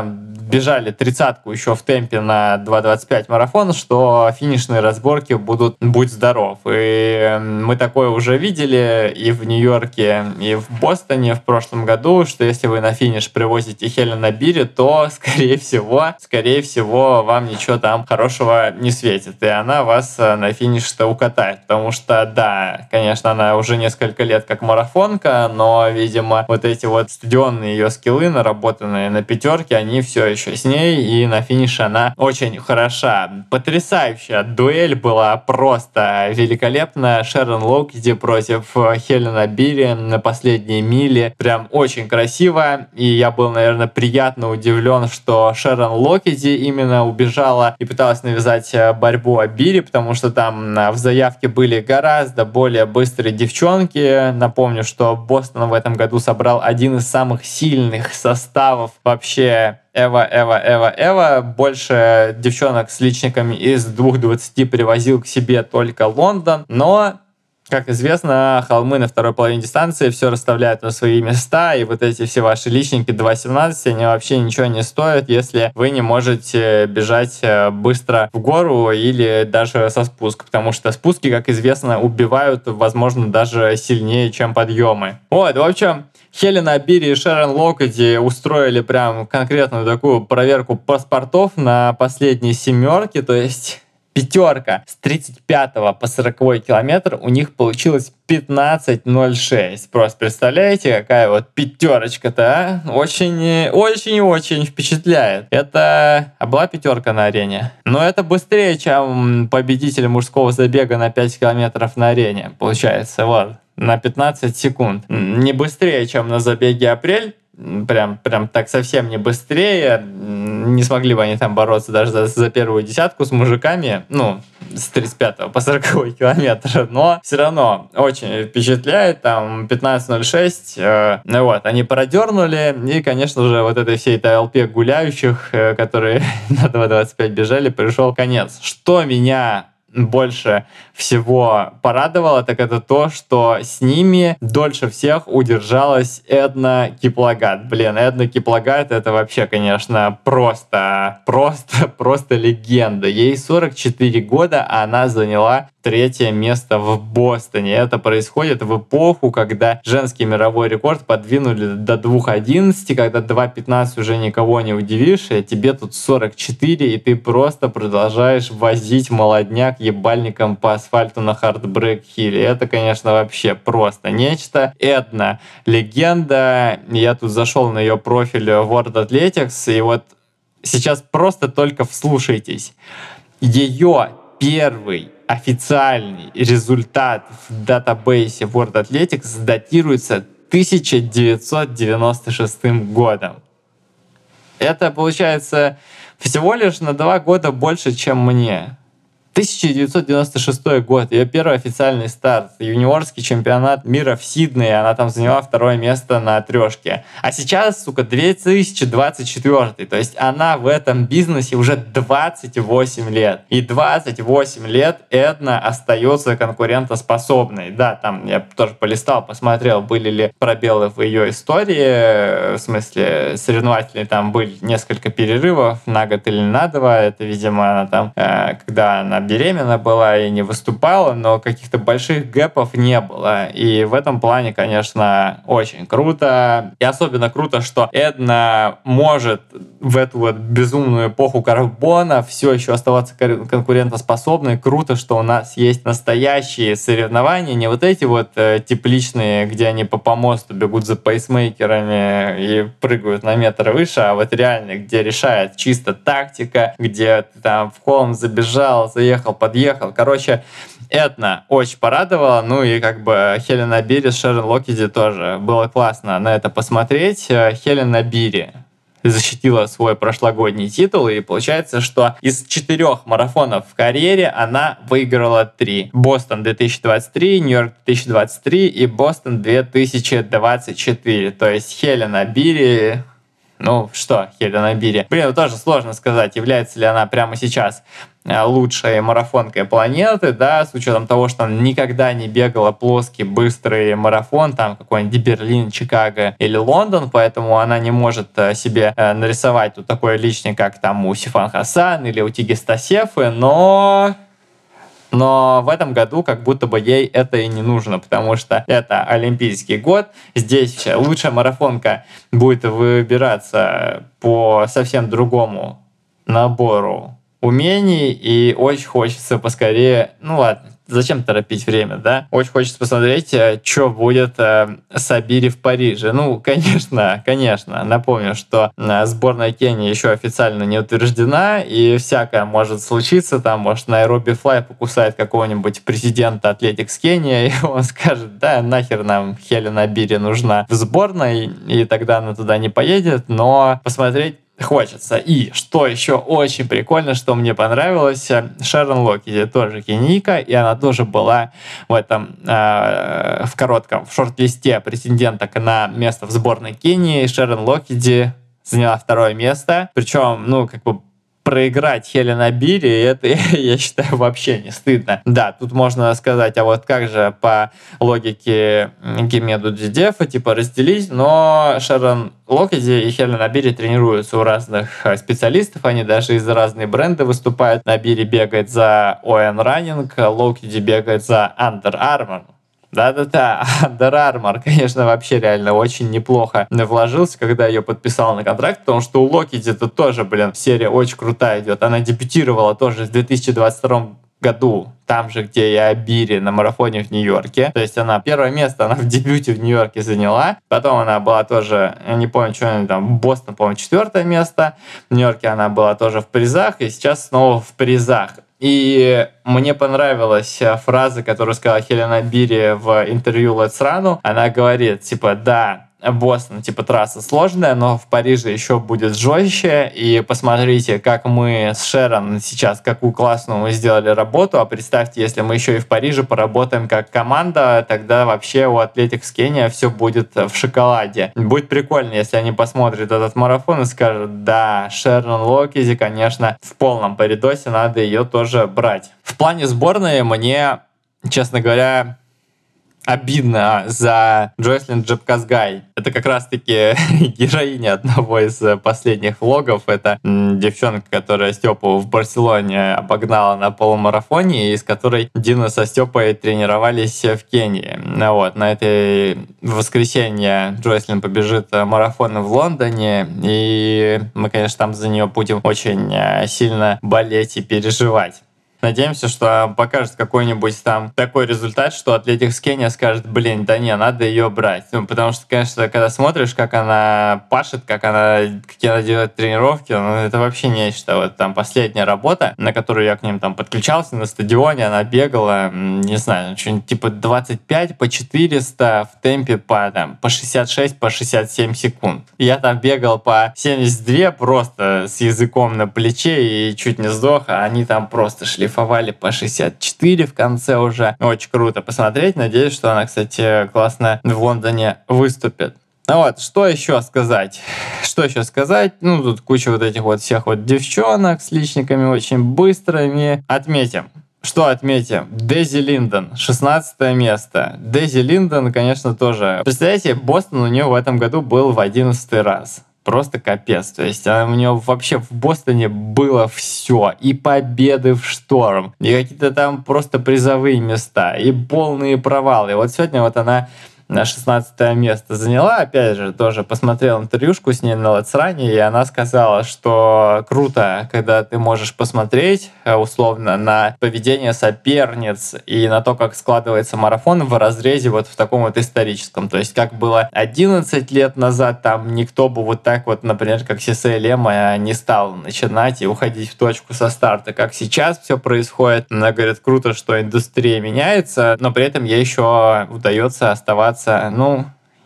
бежали тридцатку еще в темпе на два двадцать пять марафон, что финишные разборки будут «будь здоров». И мы такое уже видели и в Нью-Йорке, и в Бостоне в прошлом году, что если вы на финиш привозите Хелен Обири, то, скорее всего, скорее всего, вам ничего там хорошего не светит. И она вас на финиш-то укатает. Потому что, да, конечно, она уже несколько лет как марафонка, но, видимо, вот эти вот стадионные ее скиллы, наработанные на пятерке, они все еще с ней, и на финише она очень хороша. Потрясающая дуэль была, просто великолепная. Шерон Локети против Хелен Обири на последней миле. Прям очень красиво, и я был, наверное, приятно удивлен, что Шерон Локети именно убежала и пыталась навязать борьбу Обири, потому что там в заявке были гораздо более быстрые девчонки. Напомню, что Бостон в этом году собрал один из самых сильных составов вообще. Эва, Эва, Эва, Эва. Больше девчонок с личниками из двух двадцати привозил к себе только Лондон. Но, как известно, холмы на второй половине дистанции все расставляют на свои места, и вот эти все ваши личники два семнадцать, они вообще ничего не стоят, если вы не можете бежать быстро в гору или даже со спуска, потому что спуски, как известно, убивают, возможно, даже сильнее, чем подъемы. Вот, в общем, Хелен Обири и Шерон Локети устроили прям конкретную такую проверку паспортов на последней семерке, то есть пятерка с тридцать пятого по сороковой километр у них получилось пятнадцать ноль шесть. Просто представляете, какая вот пятерочка-то, а? Очень, очень, очень впечатляет. Это а была пятерка на арене. Но это быстрее, чем победитель мужского забега на пять километров на арене, получается, вот. На пятнадцать секунд. Не быстрее, чем на забеге апрель. Прям, прям так совсем не быстрее. Не смогли бы они там бороться даже за, за первую десятку с мужиками. Ну, с тридцать пятого по сороковой километр. Но все равно очень впечатляет. Там пятнадцать ноль шесть. Э, ну вот, они продернули. И, конечно же, вот этой всей толпе гуляющих, э, которые на два двадцать пять бежали, пришел конец. Что меня больше всего порадовало, так это то, что с ними дольше всех удержалась Эдна Киплагат. Блин, Эдна Киплагат — это вообще, конечно, просто, просто, просто легенда. Ей сорок четыре года, а она заняла третье место в Бостоне. Это происходит в эпоху, когда женский мировой рекорд подвинули до два одиннадцать, когда два пятнадцать уже никого не удивишь, и тебе тут сорок четыре, и ты просто продолжаешь возить молодняк ебальником по асфальту на Хартбрейк-хилле. Это, конечно, вообще просто нечто. Эдна — легенда. Я тут зашел на ее профиль World Athletics, и вот сейчас просто только вслушайтесь. Ее первый официальный результат в датабейсе World Athletics датируется тысяча девятьсот девяносто шестым годом. Это получается всего лишь на два года больше, чем мне. тысяча девятьсот девяносто шестой год, ее первый официальный старт, юниорский чемпионат мира в Сиднее, она там заняла второе место на трешке. А сейчас, сука, две тысячи двадцать четвёртый, то есть она в этом бизнесе уже двадцать восемь лет. И двадцать восемь лет Эдна остается конкурентоспособной. Да, там я тоже полистал, посмотрел, были ли пробелы в ее истории, в смысле соревновательные, там были несколько перерывов на год или на два, это, видимо, она там, э, когда она беременна была и не выступала, но каких-то больших гэпов не было. И в этом плане, конечно, очень круто. И особенно круто, что Эдна может в эту вот безумную эпоху карбона все еще оставаться конкурентоспособной. Круто, что у нас есть настоящие соревнования, не вот эти вот э, тепличные, где они по помосту бегут за пейсмейкерами и прыгают на метр выше, а вот реально, где решает чисто тактика, где ты там в холм забежал, заехал, подъехал. Короче, Эдна очень порадовала. Ну и как бы Хелен Обири с Шерон Локети тоже. Было классно на это посмотреть. Хелен Обири защитила свой прошлогодний титул, и получается, что из четырех марафонов в карьере она выиграла три. Бостон две тысячи двадцать три, Нью-Йорк две тысячи двадцать три и Бостон две тысячи двадцать четыре. То есть Хелен Обири Ну что, Хелена Бири? Блин, тоже сложно сказать, является ли она прямо сейчас лучшей марафонкой планеты, да, с учетом того, что она никогда не бегала плоский, быстрый марафон, там какой-нибудь Берлин, Чикаго или Лондон, поэтому она не может себе нарисовать тут такой личный, как там у Сифан Хасан или у Тиги Стасефы, но... Но в этом году как будто бы ей это и не нужно, потому что это Олимпийский год. Здесь лучшая марафонка будет выбираться по совсем другому набору умений, и очень хочется поскорее... Ну ладно, зачем торопить время, да? Очень хочется посмотреть, что будет э, с Абири в Париже. Ну, конечно, конечно. Напомню, что сборная Кении еще официально не утверждена, и всякое может случиться. Там, может, Найроби Флай покусает какого-нибудь президента Athletics Кения, и он скажет, да, нахер нам Хелена Бири нужна в сборной, и тогда она туда не поедет, но посмотреть хочется. И что еще очень прикольно, что мне понравилось, Шерон Локиди тоже кенийка, и она тоже была в этом, э, в коротком, в шорт-листе претенденток на место в сборной Кении. Шерон Локиди заняла второе место, причем, ну, как бы проиграть Хелена Бири, это, я считаю, вообще не стыдно. Да, тут можно сказать, а вот как же по логике Гемеду Дидефа, типа разделить, но Шерон Локиди и Хелена Бири тренируются у разных специалистов, они даже из разных брендов выступают. Бири бегает за о эн Running, Локиди бегает за Under Armour. Да-да-да, Under Armour, конечно, вообще реально очень неплохо вложился, когда ее подписал на контракт, потому что у Локиди это тоже, блин, серия очень крутая идет. Она дебютировала тоже в две тысячи двадцать втором году, там же, где и Абири на марафоне в Нью-Йорке. То есть она первое место, она в дебюте в Нью-Йорке заняла. Потом она была тоже, я не помню, что она там, Бостон, по-моему, четвертое место. В Нью-Йорке она была тоже в призах, и сейчас снова в призах. И мне понравилась фраза, которую сказала Хелена Бири в интервью Let's Run. Она говорит, типа, да, Бостон, типа, трасса сложная, но в Париже еще будет жестче. И посмотрите, как мы с Шерон сейчас, какую классную мы сделали работу. А представьте, если мы еще и в Париже поработаем как команда, тогда вообще у Athletics Кения все будет в шоколаде. Будет прикольно, если они посмотрят этот марафон и скажут, да, Шерон Локиди, конечно, в полном паридосе, надо ее тоже брать. В плане сборной мне, честно говоря, обидно за Джойслин Джепказгай. Это как раз-таки героиня одного из последних влогов. Это девчонка, которая Степу в Барселоне обогнала на полумарафоне, и с которой Дина со Степой тренировались в Кении. Вот. На этой воскресенье Джойслин побежит марафон в Лондоне, и мы, конечно, там за нее будем очень сильно болеть и переживать. Надеемся, что покажет какой-нибудь там такой результат, что Athletics Кения скажет, блин, да не, надо ее брать. Ну, потому что, конечно, когда смотришь, как она пашет, как она, какие она делает тренировки, ну, это вообще нечто. Вот там последняя работа, на которую я к ним там подключался на стадионе, она бегала, не знаю, что-нибудь типа двадцать пять по четыреста в темпе по, там, по шестьдесят шесть, по шестьдесят семь секунд. Я там бегал по семьдесят два просто с языком на плече и чуть не сдох, а они там просто шли шлифовали по шестьдесят четыре в конце уже. Очень круто посмотреть. Надеюсь, что она, кстати, классно в Лондоне выступит. Ну вот, что еще сказать? Что еще сказать? Ну, тут куча вот этих вот всех вот девчонок с личниками очень быстрыми. Отметим. Что отметим? Дейзи Линдон, шестнадцатое место. Дейзи Линдон, конечно, тоже. Представляете, Бостон у нее в этом году был в одиннадцатый раз. Просто капец. То есть у него вообще в Бостоне было все. И победы в шторм, и какие-то там просто призовые места, и полные провалы. И вот сегодня вот она на шестнадцатое место заняла. Опять же, тоже посмотрел интервьюшку с ней на Let's Run, и она сказала, что круто, когда ты можешь посмотреть условно на поведение соперниц и на то, как складывается марафон в разрезе вот в таком вот историческом. То есть, как было одиннадцать лет назад, там никто бы вот так вот, например, как Сисей Лема не стал начинать и уходить в точку со старта, как сейчас все происходит. Она говорит, круто, что индустрия меняется, но при этом ей еще удается оставаться, ну,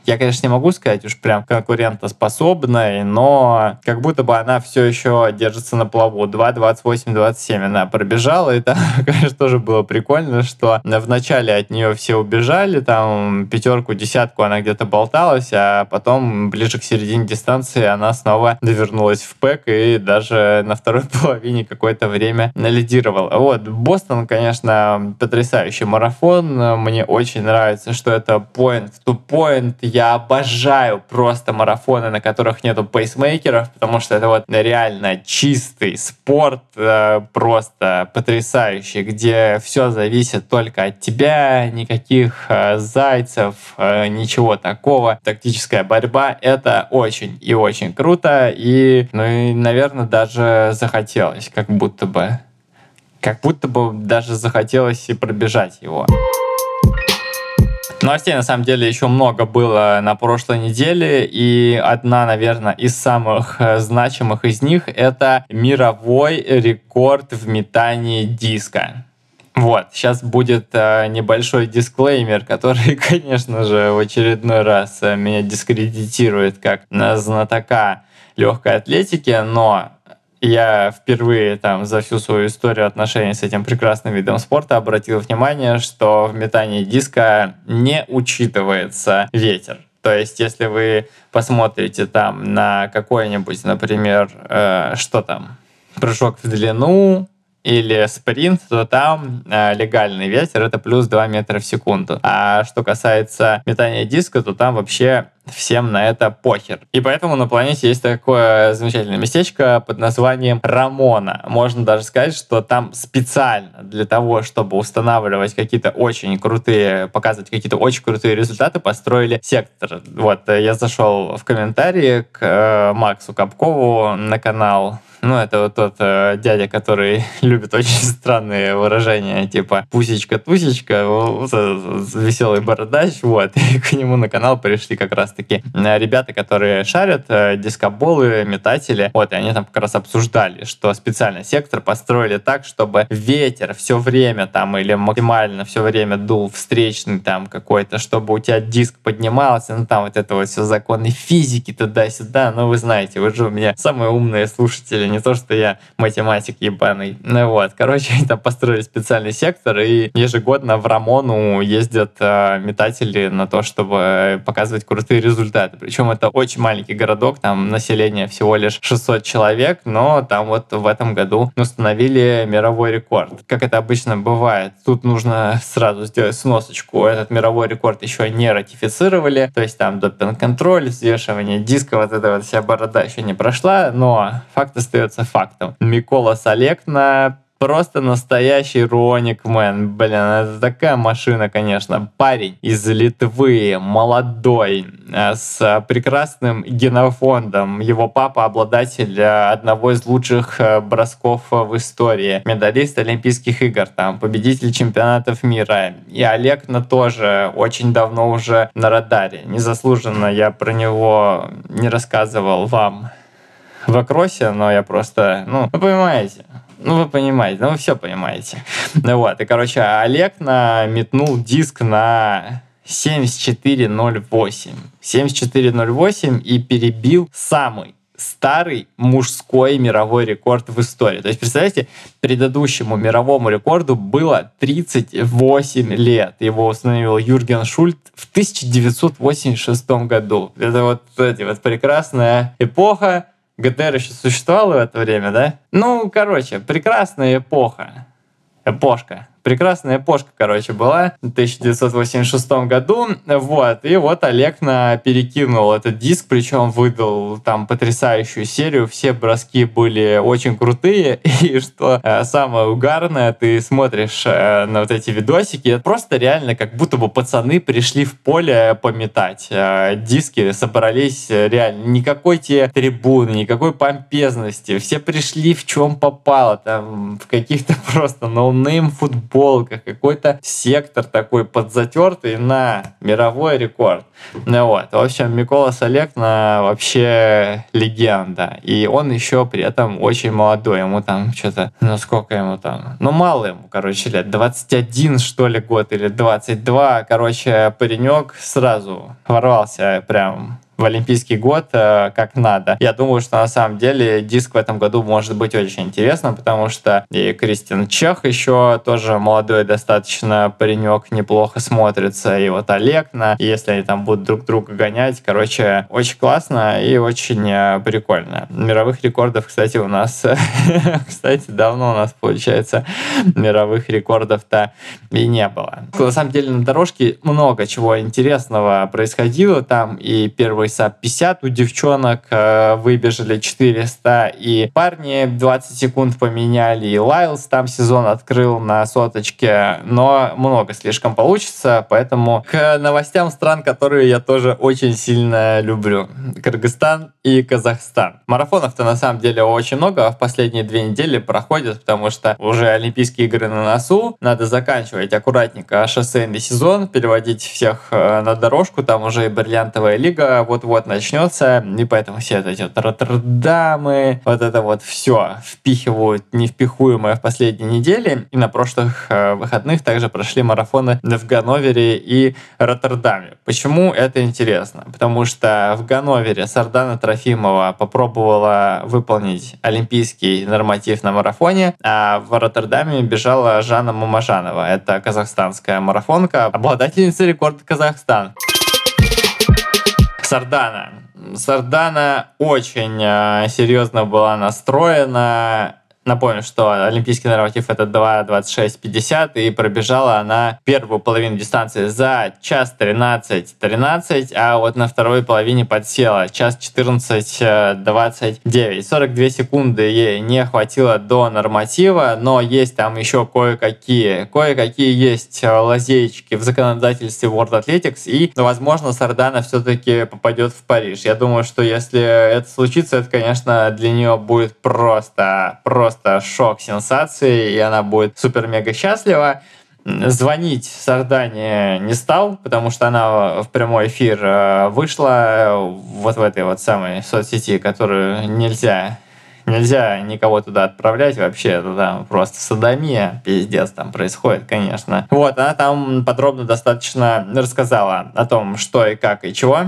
я, конечно, не могу сказать уж прям конкурентоспособной, но как будто бы она все еще держится на плаву. два двадцать восемь двадцать семь она пробежала, и там, конечно, тоже было прикольно, что вначале от нее все убежали, там пятерку, десятку она где-то болталась, а потом ближе к середине дистанции она снова довернулась в пэк и даже на второй половине какое-то время лидировала. Вот, Бостон, конечно, потрясающий марафон. Мне очень нравится, что это point to point. Я обожаю просто марафоны, на которых нету пейсмейкеров, потому что это вот реально чистый спорт, просто потрясающий, где все зависит только от тебя, никаких зайцев, ничего такого. Тактическая борьба — это очень и очень круто, и, ну и, наверное, даже захотелось, как будто бы, как будто бы даже захотелось и пробежать его. Новостей, на самом деле, еще много было на прошлой неделе, и одна, наверное, из самых значимых из них — это мировой рекорд в метании диска. Вот, сейчас будет э, небольшой дисклеймер, который, конечно же, в очередной раз э, меня дискредитирует как э, знатока легкой атлетики, но я впервые там за всю свою историю отношений с этим прекрасным видом спорта обратил внимание, что в метании диска не учитывается ветер. То есть, если вы посмотрите там на какой-нибудь, например, э, что там, прыжок в длину или спринт, то там э, легальный ветер — это плюс два метра в секунду. А что касается метания диска, то там вообще всем на это похер. И поэтому на планете есть такое замечательное местечко под названием Рамона. Можно даже сказать, что там специально для того, чтобы устанавливать какие-то очень крутые, показывать какие-то очень крутые результаты, построили сектор. Вот, я зашел в комментарии к э, Максу Капкову на канал. Ну, это вот тот э, дядя, который любит очень странные выражения, типа «пусечка-тусечка», вот, веселый бородач, вот. И к нему на канал пришли как раз-таки ребята, которые шарят э, дискоболы, метатели, вот, и они там как раз обсуждали, что специально сектор построили так, чтобы ветер все время там или максимально все время дул встречный там какой-то, чтобы у тебя диск поднимался, ну, там вот это вот все законы физики туда-сюда, ну, вы знаете, вы же у меня самые умные слушатели, не то, что я математик ебаный. Ну вот, короче, они там построили специальный сектор, и ежегодно в Рамону ездят э, метатели на то, чтобы показывать крутые результаты. Причем это очень маленький городок, там население всего лишь шестьсот человек, но там вот в этом году установили мировой рекорд. Как это обычно бывает, тут нужно сразу сделать сносочку. Этот мировой рекорд еще не ратифицировали, то есть там допинг-контроль, взвешивание диска, вот эта вот вся борода еще не прошла, но факт остается фактом. Микола Салекна просто настоящий роникмен. Блин, это такая машина, конечно. Парень из Литвы, молодой, с прекрасным генофондом. Его папа обладатель одного из лучших бросков в истории. Медалист Олимпийских игр, там, победитель чемпионатов мира. И Олегна тоже очень давно уже на радаре. Незаслуженно я про него не рассказывал вам в вопросе, но я просто, ну, вы понимаете, ну, вы понимаете, ну, вы все понимаете. Ну, вот, и, короче, Олег на метнул диск на семьдесят четыре ноль восемь. семьдесят четыре ноль восемь и перебил самый старый мужской мировой рекорд в истории. То есть, представляете, предыдущему мировому рекорду было тридцать восемь лет. Его установил Юрген Шульт в тысяча девятьсот восемьдесят шестом году. Это вот, эти вот прекрасная эпоха. ГТР еще существовал в это время, да? Ну, короче, прекрасная эпоха. Эпошка. Прекрасная эпошка, короче, была в тысяча девятьсот восемьдесят шестом году. Вот. И вот Олегна перекинул этот диск, причем выдал там потрясающую серию. Все броски были очень крутые. И что э, самое угарное, ты смотришь э, на вот эти видосики, это просто реально как будто бы пацаны пришли в поле пометать. Э, диски собрались реально. Никакой тебе трибуны, никакой помпезности. Все пришли в чем попало. Там в каких-то просто ноунейм футбол полках, какой-то сектор такой подзатертый на мировой рекорд. Ну вот, в общем, Микола Солегна вообще легенда. И он еще при этом очень молодой. Ему там что-то, ну сколько ему там? Ну мало ему, короче, лет. двадцать один, что ли, год или двадцать два. Короче, паренек сразу ворвался прям в Олимпийский год э, как надо. Я думаю, что на самом деле диск в этом году может быть очень интересным, потому что и Кристиан Чех еще тоже молодой достаточно паренек, неплохо смотрится, и вот Олегна, и если они там будут друг друга гонять, короче, очень классно и очень э, прикольно. Мировых рекордов, кстати, у нас, кстати, давно у нас, получается, мировых рекордов-то и не было. На самом деле на дорожке много чего интересного происходило, там и первый САП пятьдесят у девчонок э, выбежали четыреста, и парни двадцать секунд поменяли, и Лайлс там сезон открыл на соточке, но много слишком получится, поэтому к новостям стран, которые я тоже очень сильно люблю. Кыргызстан и Казахстан. Марафонов-то на самом деле очень много в последние две недели проходят, потому что уже Олимпийские игры на носу, надо заканчивать аккуратненько шоссейный сезон, переводить всех на дорожку, там уже и бриллиантовая лига вот-вот начнется, и поэтому все эти вот Роттердамы, вот это вот все впихивают невпихуемое в последние недели. И на прошлых э, выходных также прошли марафоны в Ганновере и Роттердаме. Почему это интересно? Потому что в Ганновере Сардана Трофимова попробовала выполнить олимпийский норматив на марафоне, а в Роттердаме бежала Жанна Мамажанова. Это казахстанская марафонка, обладательница рекорда Казахстана. Сардана. Сардана очень э, серьезно была настроена. Напомню, что олимпийский норматив это два двадцать шесть пятьдесят, и пробежала она первую половину дистанции за час тринадцать тринадцать, а вот на второй половине подсела час четырнадцать двадцать девять. сорок две секунды ей не хватило до норматива, но есть там еще кое-какие, кое-какие есть лазеечки в законодательстве World Athletics, и, возможно, Сардана все-таки попадет в Париж. Я думаю, что если это случится, это, конечно, для нее будет просто, просто шок, сенсации, и она будет супер-мега счастлива. Звонить Сардане не стал, потому что она в прямой эфир вышла вот в этой вот самой соцсети, которую нельзя, нельзя никого туда отправлять вообще, это там просто содомия, пиздец там происходит, конечно. Вот, она там подробно достаточно рассказала о том, что и как и чего.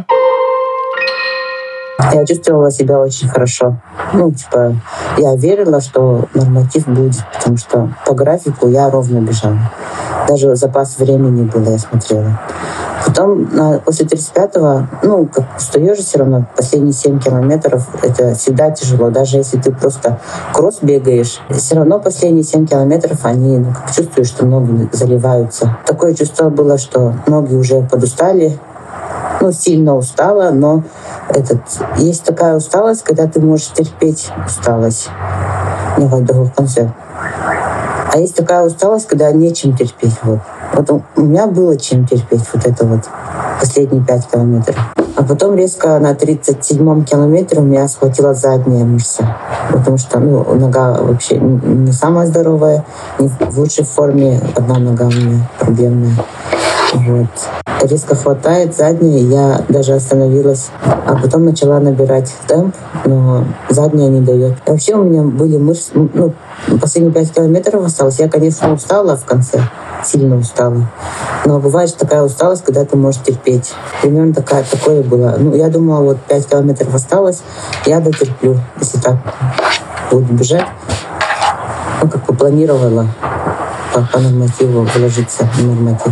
Я чувствовала себя очень хорошо. Ну, типа, я верила, что норматив будет, потому что по графику я ровно бежала. Даже запас времени было, я смотрела. Потом, после тридцать пятого, ну, как устаешь все равно, последние семь километров, это всегда тяжело. Даже если ты просто кросс бегаешь, все равно последние семь километров, они, ну, как чувствуешь, что ноги заливаются. Такое чувство было, что ноги уже подустали, ну, сильно устала, но этот, есть такая усталость, когда ты можешь терпеть усталость. Не в другом конце. А есть такая усталость, когда нечем терпеть. Вот. Вот у меня было чем терпеть вот это вот последние пять километров. А потом резко на тридцать седьмом километре у меня схватила задняя мышца. Потому что ну, нога вообще не самая здоровая, не в лучшей форме. Одна нога у меня проблемная. Вот. Резко хватает задняя, я даже остановилась, а потом начала набирать темп, но задняя не дает. И вообще у меня были мышцы, ну, последние пять километров осталось. Я, конечно, устала в конце, сильно устала. Но бывает такая усталость, когда ты можешь терпеть. Примерно такая, такое было. Ну, я думала, вот пять километров осталось, я дотерплю, если так буду бежать. Ну, как планировала по, по нормативу вложиться в норматив.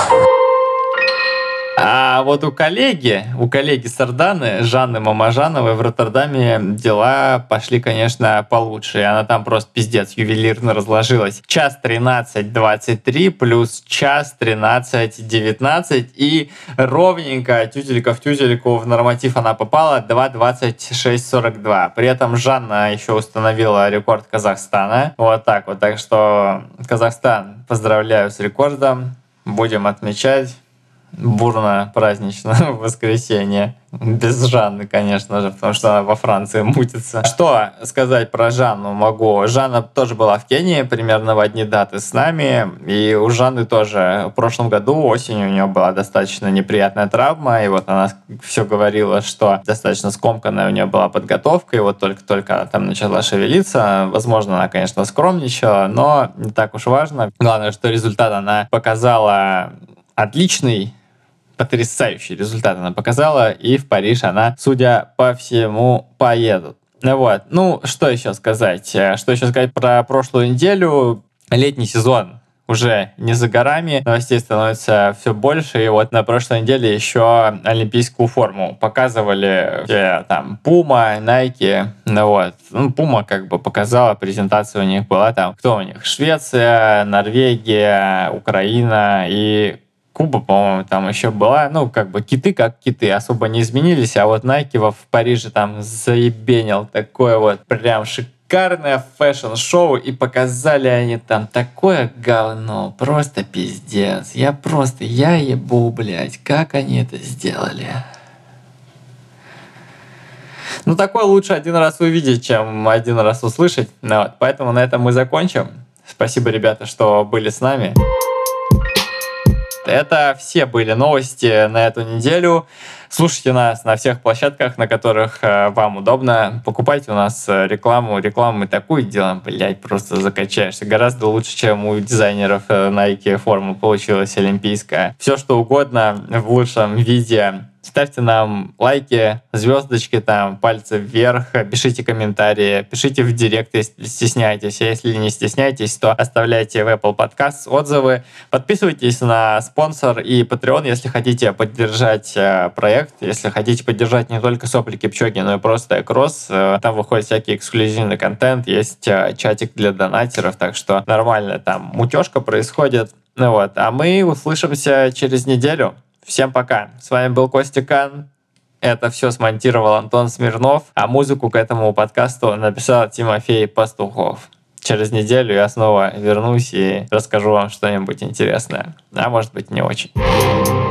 А вот у коллеги, у коллеги Сарданы, Жанны Мамажановой в Роттердаме дела пошли, конечно, получше. И она там просто пиздец ювелирно разложилась. Час тринадцать двадцать три плюс час тринадцать девятнадцать. И ровненько, тютелька в тютельку в норматив она попала два двадцать шесть сорок два. При этом Жанна еще установила рекорд Казахстана. Вот так вот. Так что Казахстан, поздравляю с рекордом. Будем отмечать. бурно, празднично в воскресенье. Без Жанны, конечно же, потому что она во Франции мутится. Что сказать про Жанну могу? Жанна тоже была в Кении примерно в одни даты с нами. И у Жанны тоже в прошлом году осенью у нее была достаточно неприятная травма. И вот она все говорила, что достаточно скомканная у нее была подготовка. И вот только-только она там начала шевелиться. Возможно, она, конечно, скромничала, но не так уж важно. Главное, что результат она показала отличный. Потрясающий результат она показала, и в Париж она, судя по всему, поедут. Вот. Ну, что еще сказать? Что еще сказать про прошлую неделю? Летний сезон уже не за горами, новостей становится все больше, и вот на прошлой неделе еще олимпийскую форму показывали все, там Puma, Nike, ну вот. Ну, Puma как бы показала, презентация у них была там, кто у них? Швеция, Норвегия, Украина и Куба, по-моему, там еще была. Ну, как бы киты как киты, особо не изменились. А вот Nike в Париже там заебенил такое вот прям шикарное фэшн-шоу. И показали они там такое говно. Просто пиздец. Я просто, я ебу, блядь, как они это сделали. Ну, такое лучше один раз увидеть, чем один раз услышать. Ну, вот, поэтому на этом мы закончим. Спасибо, ребята, что были с нами. Это все были новости на эту неделю. Слушайте нас на всех площадках, на которых э, вам удобно. Покупайте у нас рекламу. Рекламу мы такую делаем, блядь, просто закачаешься. Гораздо лучше, чем у дизайнеров Nike форма получилась олимпийская. Все, что угодно в лучшем виде. Ставьте нам лайки, звездочки, там, пальцы вверх, пишите комментарии, пишите в директ, если стесняетесь. А если не стесняетесь, то оставляйте в Apple Podcasts отзывы. Подписывайтесь на спонсор и Patreon, если хотите поддержать э, проект, если хотите поддержать не только Сопли Кипчоги, но и просто Экрос. Э, там выходит всякий эксклюзивный контент, есть э, чатик для донатеров, так что нормально там мутежка происходит. Ну вот, а мы услышимся через неделю. Всем пока. С вами был Костя Кан. Это все смонтировал Антон Смирнов, а музыку к этому подкасту написал Тимофей Пастухов. Через неделю я снова вернусь и расскажу вам что-нибудь интересное. А может быть, не очень.